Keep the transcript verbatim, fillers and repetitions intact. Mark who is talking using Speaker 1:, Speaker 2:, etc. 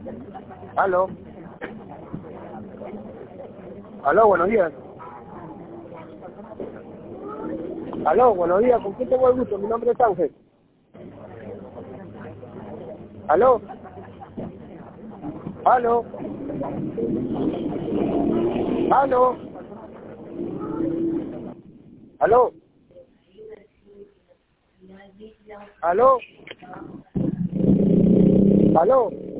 Speaker 1: Aló. Aló, buenos días. Aló, buenos días. ¿Con quién tengo el gusto? Mi nombre es Ángel. Aló. Aló. Aló. Aló. Aló. Aló.